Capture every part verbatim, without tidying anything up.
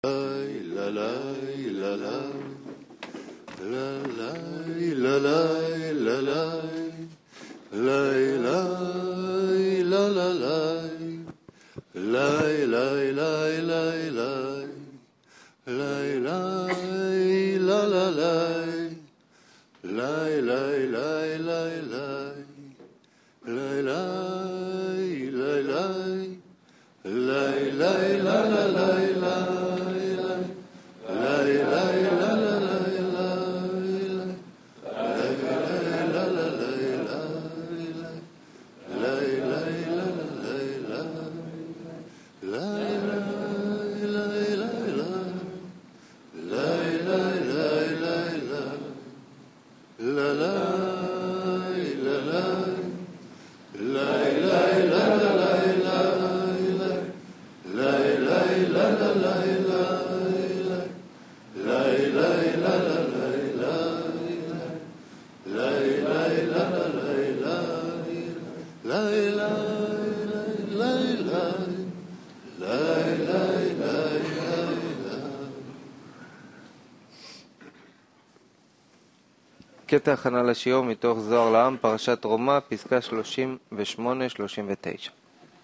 קטע הכנה לשיעור מתוך זוהר לעם, פרשת רומא, פסקה שלושים ושמונה שלושים ותשע.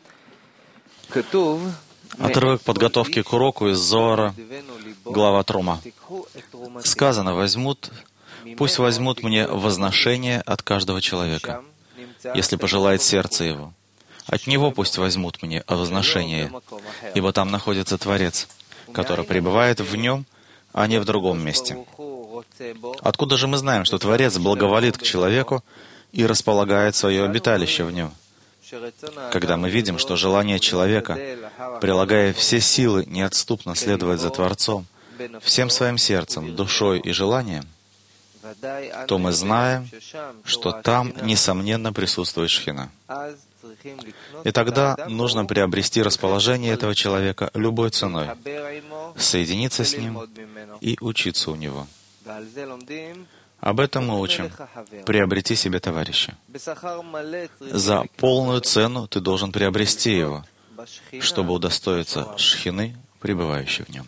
כתוב, Отрывок подготовки к уроку из Зоара, глава Трума. Сказано, возьмут, пусть возьмут мне возношение от каждого человека, если пожелает сердце его. От него пусть возьмут мне возношение, ибо там находится Творец, который пребывает в нем, а не в другом месте. Откуда же мы знаем, что Творец благоволит к человеку и располагает свое обиталище в нем? Когда мы видим, что желание человека, прилагая все силы, неотступно следовать за Творцом, всем своим сердцем, душой и желанием, то мы знаем, что там, несомненно, присутствует Шхина. И тогда нужно приобрести расположение этого человека любой ценой, соединиться с ним и учиться у него. Об этом мы учим. Приобрети себе товарища. За полную цену ты должен приобрести его, чтобы удостоиться Шхины, пребывающей в нем.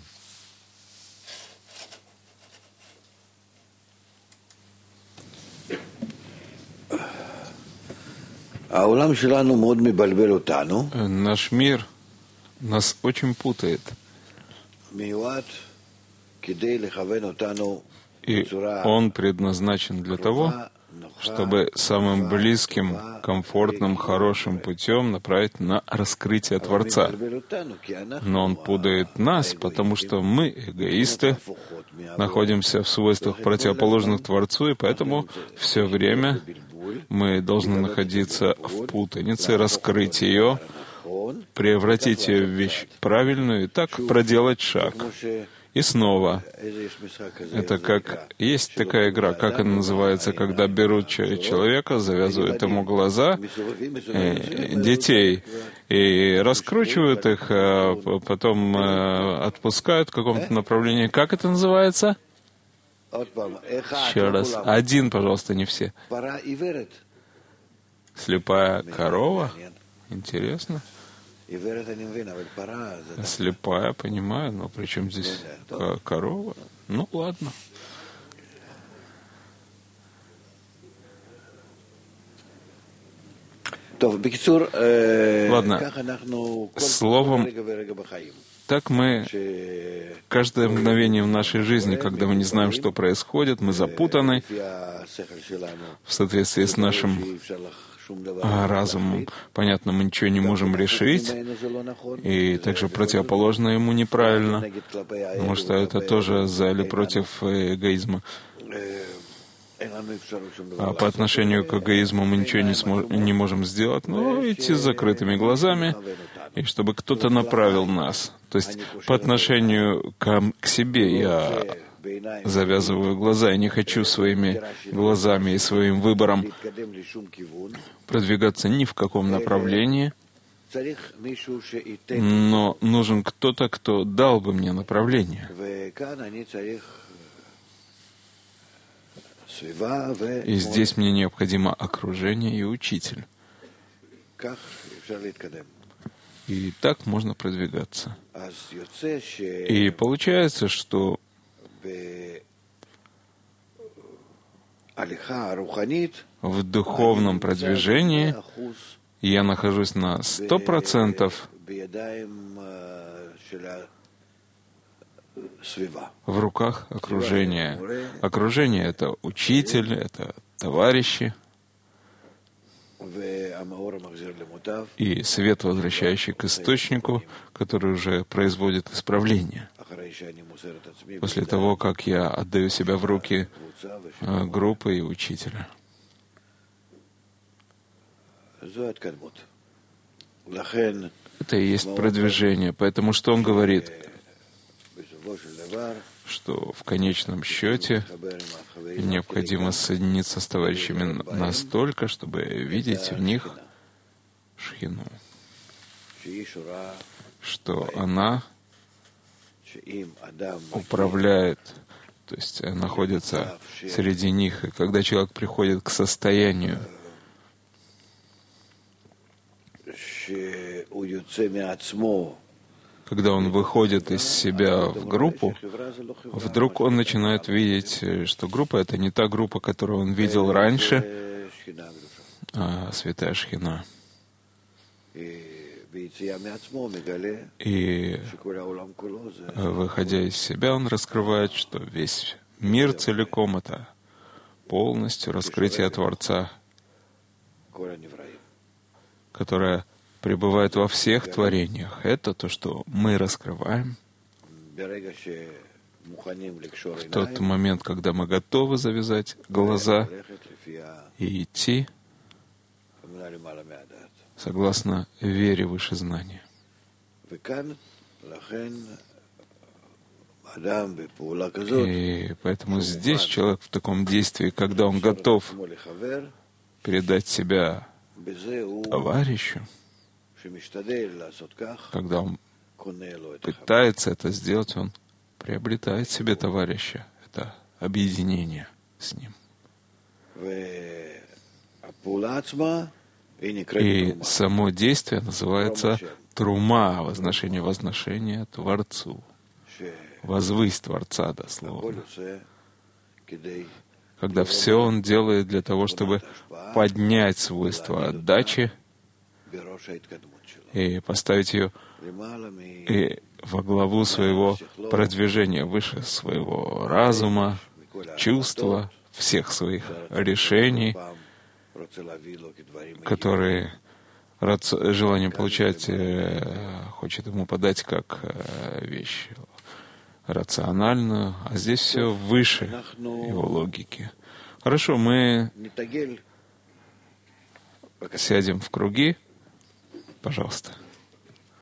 Наш мир нас очень путает. И он предназначен для того, чтобы самым близким, комфортным, хорошим путем направить на раскрытие Творца. Но он путает нас, потому что мы, эгоисты, находимся в свойствах противоположных Творцу, и поэтому все время мы должны находиться в путанице, раскрыть ее, превратить ее в вещь правильную и так проделать шаг. И снова. Это как... Есть такая игра, как она называется, когда берут человека, завязывают ему глаза, э, детей, и раскручивают их, а потом э, отпускают в каком-то направлении. Как это называется? Еще раз. Один, пожалуйста, не все. Слепая корова? Интересно. Слепая, понимаю, но при чем здесь корова? Ну, ладно. Ладно. Словом, так мы каждое мгновение в нашей жизни, когда мы не знаем, что происходит, мы запутаны в соответствии с нашим разумом. Понятно, мы ничего не можем решить, и также противоположно ему неправильно, потому что это тоже за или против эгоизма. А по отношению к эгоизму мы ничего не, смо- не можем сделать, но идти с закрытыми глазами, и чтобы кто-то направил нас. То есть по отношению к, к себе я завязываю глаза, я не хочу своими глазами и своим выбором продвигаться ни в каком направлении, но нужен кто-то, кто дал бы мне направление. И здесь мне необходимо окружение и учитель. И так можно продвигаться. И получается, что в духовном продвижении я нахожусь на сто процентов в руках окружения. Окружение — это учитель, это товарищи. И свет, возвращающий к источнику, который уже производит исправление. После того, как я отдаю себя в руки группы и учителя. Это и есть продвижение. Поэтому что он говорит? Что в конечном счете необходимо соединиться с товарищами настолько, чтобы видеть в них Шхину, что она управляет, то есть находится среди них. И когда человек приходит к состоянию, когда он выходит из себя в группу, вдруг он начинает видеть, что группа — это не та группа, которую он видел раньше, а святая Шхина. И, выходя из себя, он раскрывает, что весь мир целиком — это полностью раскрытие Творца, которое пребывает во всех творениях. Это то, что мы раскрываем. В тот момент, когда мы готовы завязать глаза и идти согласно вере выше знания. И поэтому здесь человек в таком действии, когда он готов передать себя товарищу, когда он пытается это сделать, он приобретает себе товарища. Это объединение с ним. И само действие называется трума, возношение возношения Творцу. Возвысь Творца, дословно. Когда все он делает для того, чтобы поднять свойства отдачи и поставить ее и во главу своего продвижения, выше своего разума, чувства, всех своих решений, которые желание получать хочет ему подать как вещь рациональную, а здесь все выше его логики. Хорошо, мы сядем в круги. Пожалуйста.